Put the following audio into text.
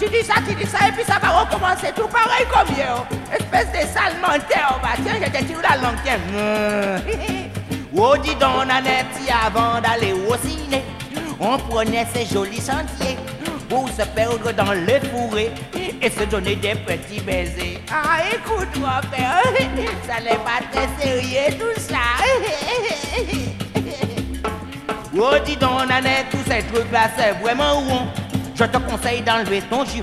tu dis ça, et puis ça va recommencer tout pareil comme hier. Espèce de sale menteur, bah tiens, je te tire la langue, tiens. Oh, dis donc, Nanette, avant d'aller au ciné, on prenait ces jolis sentiers pour se perdre dans les fourrés et se donner des petits baisers. Ah, écoute-moi, père, ça n'est pas très sérieux tout ça. Oh, dis donc, Nanette, tous ces trucs-là, c'est vraiment rond. Je te conseille d'enlever ton